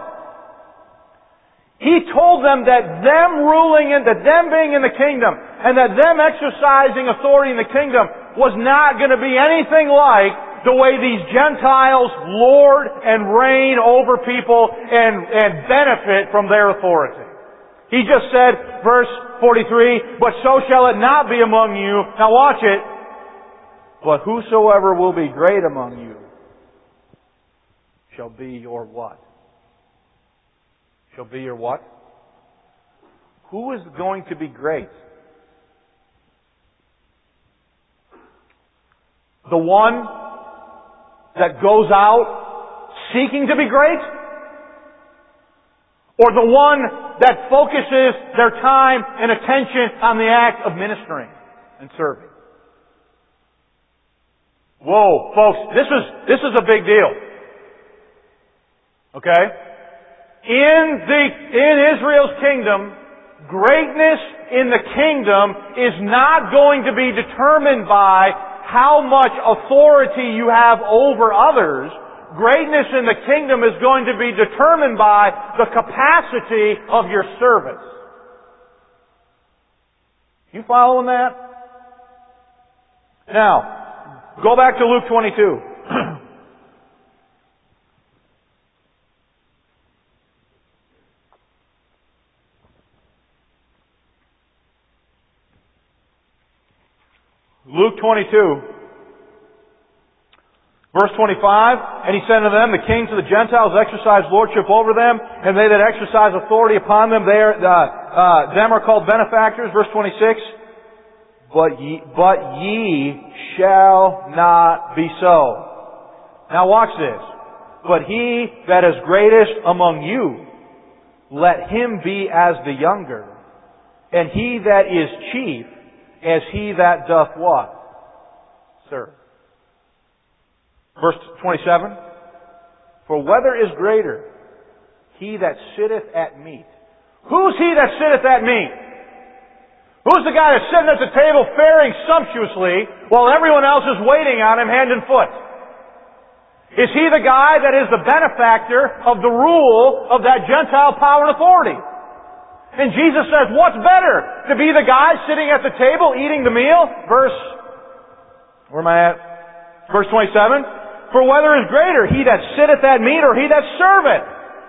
He told them that them being in the kingdom, and that them exercising authority in the kingdom was not going to be anything like the way these Gentiles lord and reign over people and benefit from their authority. He just said, verse 43, but so shall it not be among you. Now watch it. But whosoever will be great among you shall be your what? Shall be your what? Who is going to be great? The one that goes out seeking to be great? Or the one that focuses their time and attention on the act of ministering and serving? Whoa, folks, this is a big deal. Okay? In Israel's kingdom, greatness in the kingdom is not going to be determined by how much authority you have over others. Greatness in the kingdom is going to be determined by the capacity of your service. You following that? Now, go back to Luke 22. Luke 22, verse 25, and he said unto them, the kings of the Gentiles exercise lordship over them, and they that exercise authority upon them, them are called benefactors. Verse 26, but ye shall not be so. Now watch this. But he that is greatest among you, let him be as the younger, and he that is chief, as he that doth what? Serve. Verse 27. For whether is greater, he that sitteth at meat. Who's he that sitteth at meat? Who's the guy that's sitting at the table faring sumptuously while everyone else is waiting on him hand and foot? Is he the guy that is the benefactor of the rule of that Gentile power and authority? And Jesus says, what's better? To be the guy sitting at the table eating the meal? Where am I at? Verse 27. For whether is greater, he that sitteth at meat or he that serveth?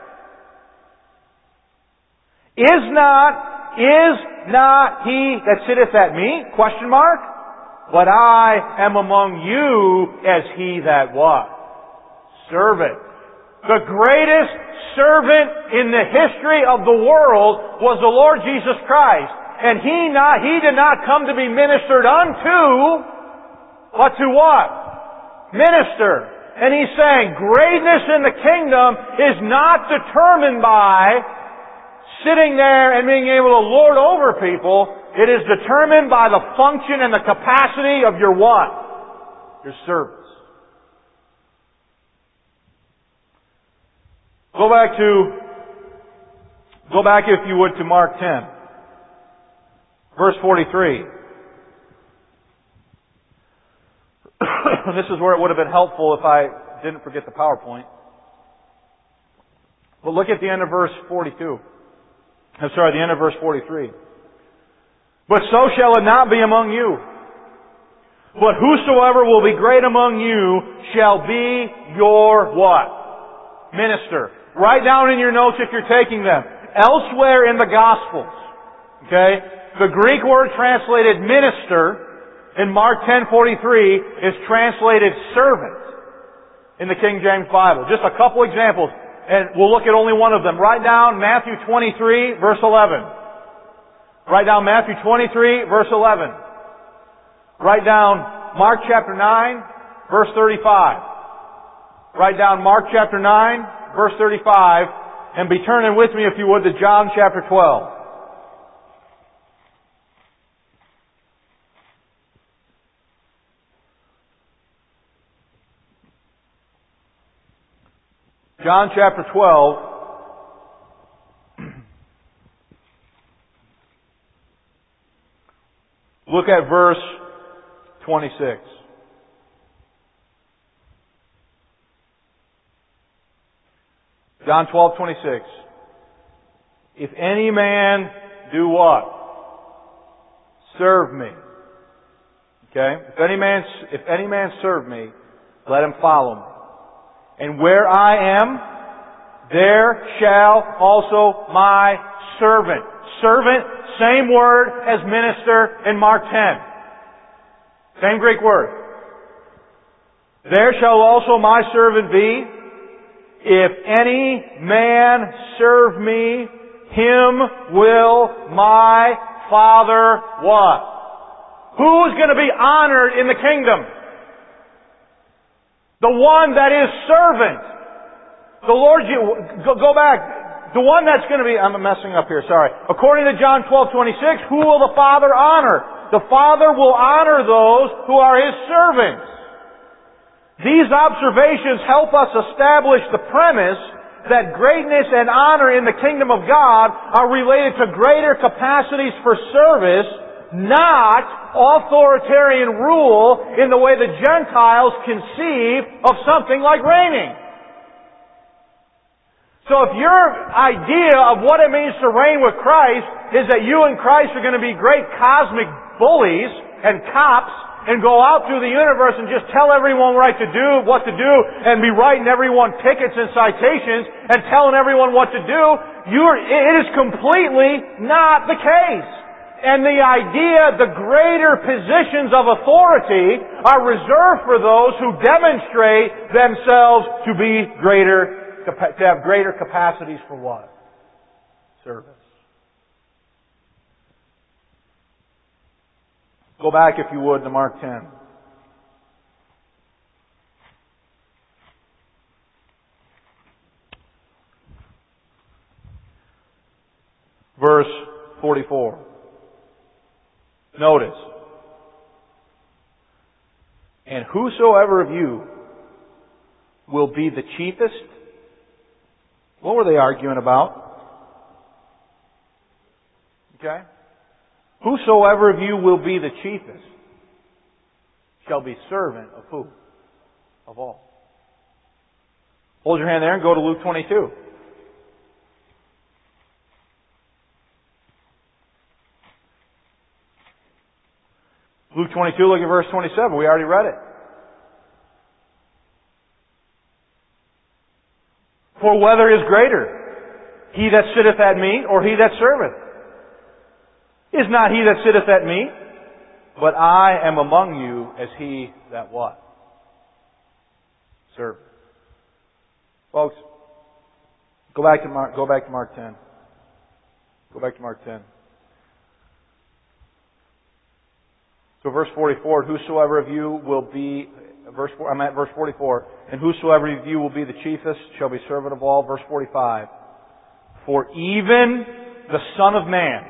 Is not he that sitteth at meat? Question mark. But I am among you as he that what? Serveth. The greatest servant in the history of the world was the Lord Jesus Christ. And He did not come to be ministered unto, but to what? Minister. And He's saying greatness in the kingdom is not determined by sitting there and being able to lord over people. It is determined by the function and the capacity of your what? Your service. Go back if you would to Mark 10. Verse 43. This is where it would have been helpful if I didn't forget the PowerPoint. But look at the end of verse 42. The end of verse 43. But so shall it not be among you. But whosoever will be great among you shall be your what? Minister. Write down in your notes if you're taking them. Elsewhere in the Gospels, okay, the Greek word translated minister in Mark 10:43 is translated servant in the King James Bible. Just a couple examples, and we'll look at only one of them. Write down Matthew 23, verse 11. Write down Matthew 23, verse 11. Write down Mark chapter 9, verse 35. Write down Mark chapter 9, verse 35, and be turning with me, if you would, to John chapter 12. John chapter 12. Look at verse 26. John 12:26. If any man do what? Serve me. Okay? If any man serve me, let him follow me. And where I am, there shall also my servant. Servant, same word as minister in Mark 10. Same Greek word. There shall also my servant be. If any man serve me, him will my Father what? Who's going to be honored in the kingdom? The one that is servant. The Lord, go back. The one that's going to be, I'm messing up here, sorry. According to John 12:26, who will the Father honor? The Father will honor those who are His servants. These observations help us establish the premise that greatness and honor in the kingdom of God are related to greater capacities for service, not authoritarian rule in the way the Gentiles conceive of something like reigning. So if your idea of what it means to reign with Christ is that you and Christ are going to be great cosmic bullies and cops and go out through the universe and just tell everyone what to do, and be writing everyone tickets and citations and telling everyone what to do, it is completely not the case. And the idea, the greater positions of authority are reserved for those who demonstrate themselves to have greater capacities for what? Service. Go back, if you would, to Mark 10. Verse 44. Notice. And whosoever of you will be the chiefest. What were they arguing about? Okay? Whosoever of you will be the chiefest shall be servant of who? Of all. Hold your hand there and go to Luke 22. Luke 22, look at verse 27. We already read it. For whether is greater, he that sitteth at meat or he that serveth? Is not he that sitteth at meat? But I am among you as he that what? Serveth. Folks, go back to Mark 10. Go back to Mark 10. So verse 44, whosoever of you will be, I'm at verse 44, and whosoever of you will be the chiefest shall be servant of all. Verse 45, for even the Son of Man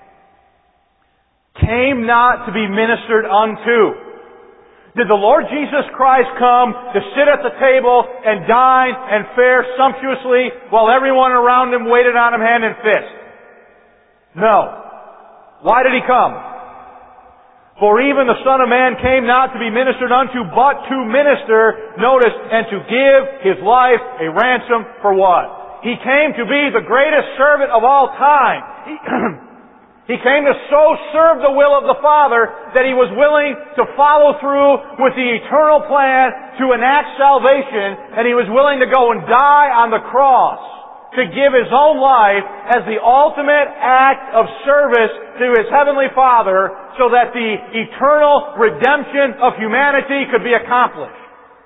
came not to be ministered unto. Did the Lord Jesus Christ come to sit at the table and dine and fare sumptuously while everyone around Him waited on Him hand and fist? No. Why did He come? For even the Son of Man came not to be ministered unto, but to minister, notice, and to give His life a ransom for what? He came to be the greatest servant of all time. He came to so serve the will of the Father that He was willing to follow through with the eternal plan to enact salvation, and He was willing to go and die on the cross to give His own life as the ultimate act of service to His Heavenly Father so that the eternal redemption of humanity could be accomplished.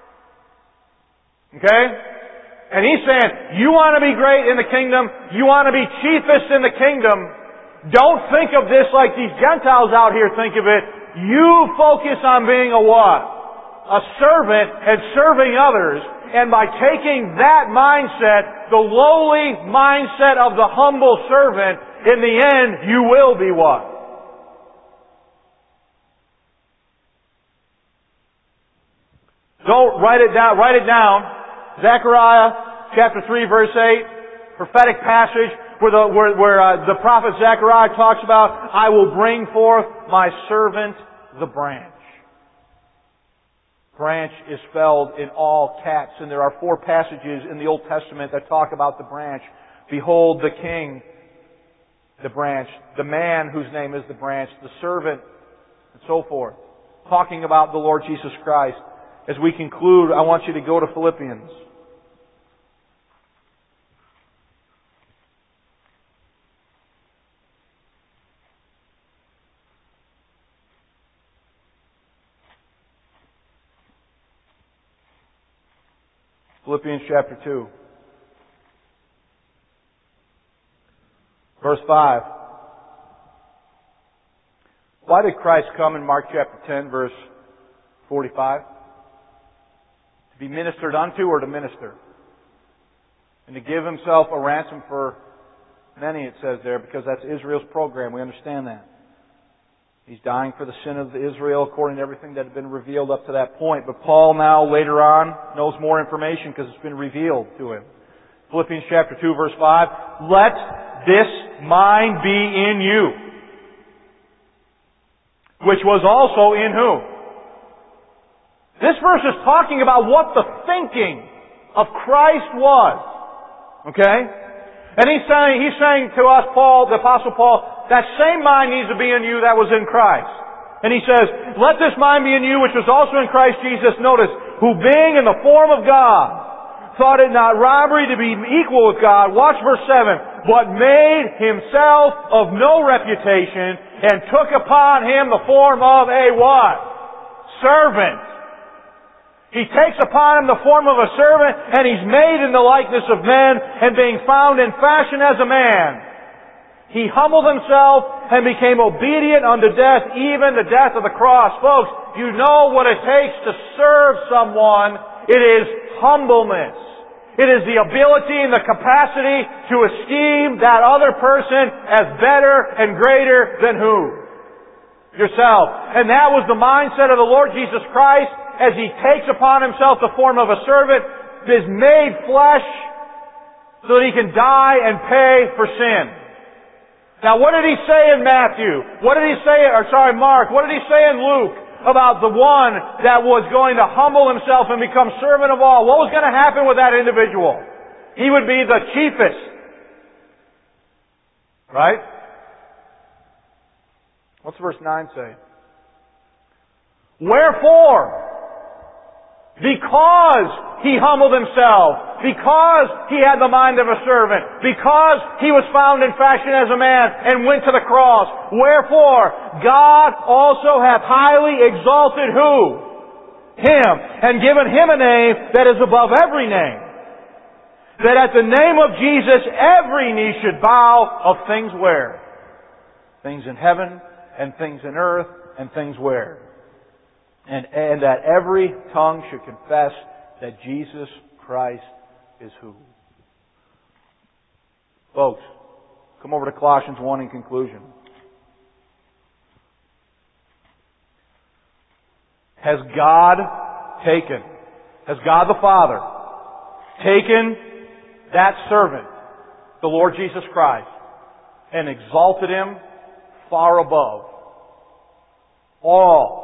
Okay? And He's saying, you want to be great in the kingdom, you want to be chiefest in the kingdom, don't think of this like these Gentiles out here think of it. You focus on being a what? A servant and serving others. And by taking that mindset, the lowly mindset of the humble servant, in the end, you will be what? Don't write it down. Write it down. Zechariah chapter 3 verse 8. Prophetic passage. Where the prophet Zechariah talks about, I will bring forth my servant, the branch. Branch is spelled in all caps, and there are 4 passages in the Old Testament that talk about the branch. Behold the king, the branch, the man whose name is the branch, the servant, and so forth. Talking about the Lord Jesus Christ. As we conclude, I want you to go to Philippians. Philippians chapter 2. Verse 5. Why did Christ come in Mark chapter 10, verse 45? To be ministered unto or to minister? And to give Himself a ransom for many, it says there, because that's Israel's program. We understand that. He's dying for the sin of Israel according to everything that had been revealed up to that point. But Paul now, later on, knows more information because it's been revealed to him. Philippians chapter 2, verse 5. Let this mind be in you, which was also in who? This verse is talking about what the thinking of Christ was. Okay? And he's saying to us, Paul, the Apostle Paul, that same mind needs to be in you that was in Christ. And he says, let this mind be in you which was also in Christ Jesus. Notice, who being in the form of God, thought it not robbery to be equal with God. Watch verse 7. But made Himself of no reputation and took upon Him the form of a what? Servant. He takes upon Him the form of a servant, and He's made in the likeness of men, and being found in fashion as a man, He humbled Himself and became obedient unto death, even the death of the cross. Folks, you know what it takes to serve someone. It is humbleness. It is the ability and the capacity to esteem that other person as better and greater than who? Yourself. And that was the mindset of the Lord Jesus Christ as He takes upon Himself the form of a servant, is made flesh so that He can die and pay for sin. Now what did He say in Matthew? What did He say, Mark? What did He say in Luke about the one that was going to humble himself and become servant of all? What was going to happen with that individual? He would be the chiefest. Right? What's verse 9 say? Wherefore, because He humbled Himself, because He had the mind of a servant, because He was found in fashion as a man and went to the cross, wherefore God also hath highly exalted who? Him, and given Him a name that is above every name, that at the name of Jesus every knee should bow of things where? Things in heaven, and things in earth, and things where? And that every tongue should confess that Jesus Christ is who? Folks, come over to Colossians 1 in conclusion. Has God the Father taken that servant, the Lord Jesus Christ, and exalted Him far above all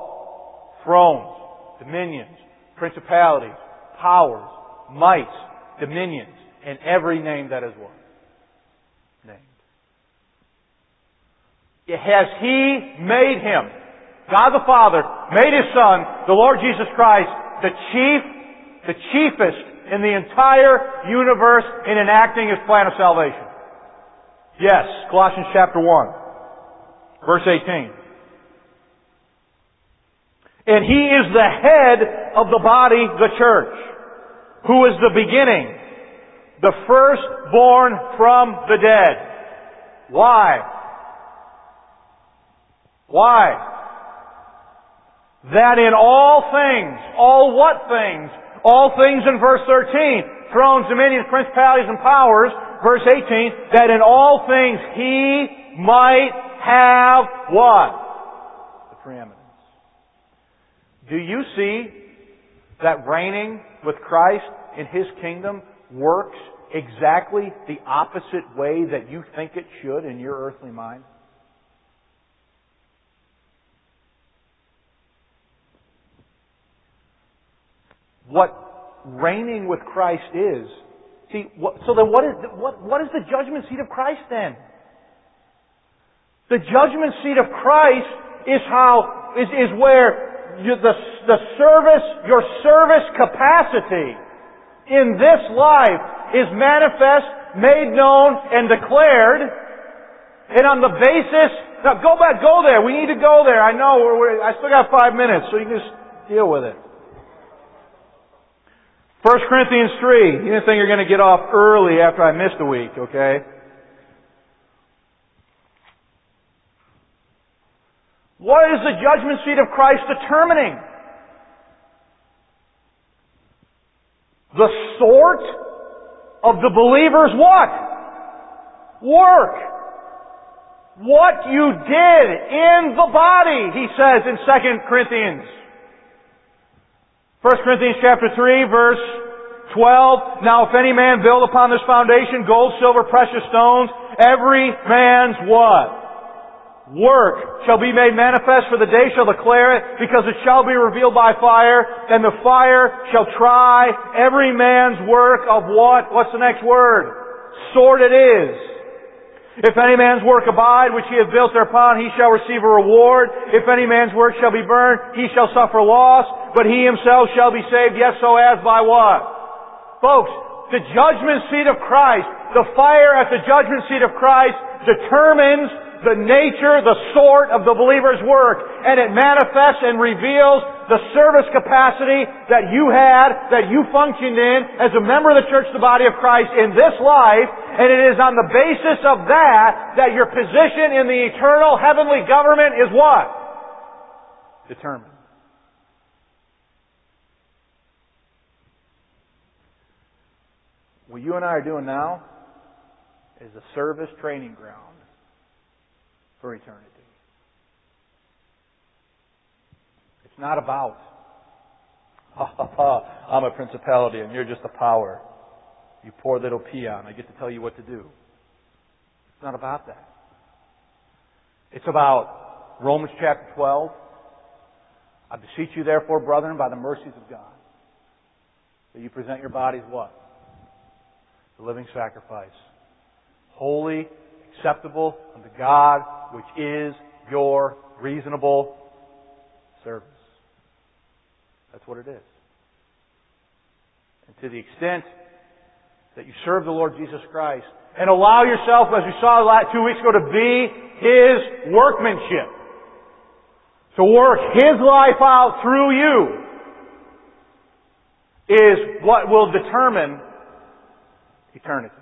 thrones, dominions, principalities, powers, mights, dominions, and every name that is what? Named. Has He made Him, God the Father, made His Son, the Lord Jesus Christ, the chiefest in the entire universe in enacting His plan of salvation? Yes. Colossians chapter 1, verse 18. And He is the head of the body, the church, who is the beginning, the firstborn from the dead. Why? Why? That in all things, all what things? All things in verse 13, thrones, dominions, principalities, and powers. Verse 18, that in all things He might have what? The preeminence. Do you see that reigning with Christ in His kingdom works exactly the opposite way that you think it should in your earthly mind? What reigning with Christ is. See, so then what is the judgment seat of Christ then? The judgment seat of Christ is where your service capacity in this life is manifest, made known, and declared. And on the basis, now go there. We need to go there. I know I still got 5 minutes, so you can just deal with it. 1 Corinthians 3. You didn't think you're going to get off early after I missed a week, okay? What is the judgment seat of Christ determining? The sort of the believer's what? Work. What you did in the body, he says in 2 Corinthians. 1 Corinthians chapter 3, verse 12. Now if any man build upon this foundation gold, silver, precious stones, every man's what? Work shall be made manifest, for the day shall declare it, because it shall be revealed by fire, and the fire shall try every man's work of what? What's the next word? Sort it is. If any man's work abide, which he hath built thereupon, he shall receive a reward. If any man's work shall be burned, he shall suffer loss, but he himself shall be saved, yet so as by what? Folks, the judgment seat of Christ, the fire at the judgment seat of Christ determines the nature, the sort of the believer's work. And it manifests and reveals the service capacity that you had, that you functioned in as a member of the church, the body of Christ in this life. And it is on the basis of that your position in the eternal heavenly government is what? Determined. What you and I are doing now is a service training ground for eternity. It's not about, I'm a principality and you're just a power. You poor little peon, I get to tell you what to do. It's not about that. It's about Romans chapter 12. I beseech you therefore, brethren, by the mercies of God, that you present your bodies what? The living sacrifice. Holy, acceptable unto God, which is your reasonable service. That's what it is. And to the extent that you serve the Lord Jesus Christ and allow yourself, as we saw 2 weeks ago, to be His workmanship, to work His life out through you, is what will determine eternity.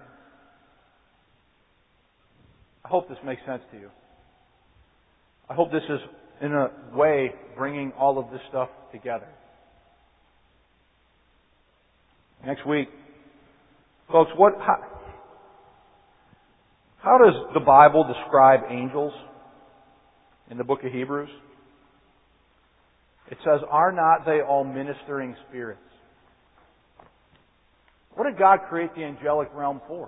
I hope this makes sense to you. I hope this is, in a way, bringing all of this stuff together. Next week, folks, how does the Bible describe angels in the book of Hebrews? It says, are not they all ministering spirits? What did God create the angelic realm for?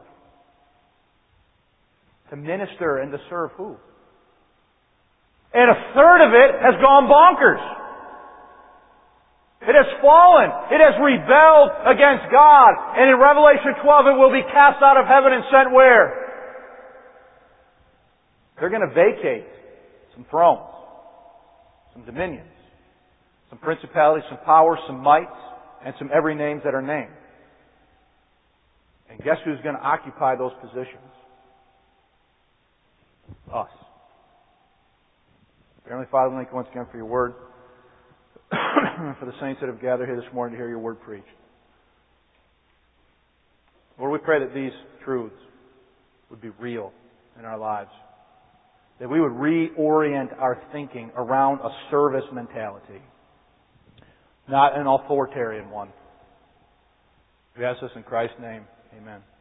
To minister and to serve who? And a third of it has gone bonkers. It has fallen. It has rebelled against God. And in Revelation 12, it will be cast out of heaven and sent where? They're going to vacate some thrones, some dominions, some principalities, some powers, some mights, and some every names that are named. And guess who's going to occupy those positions? Us. Heavenly Father, thank you once again for your word. For the saints that have gathered here this morning to hear your word preached. Lord, we pray that these truths would be real in our lives. That we would reorient our thinking around a service mentality, not an authoritarian one. We ask this in Christ's name. Amen.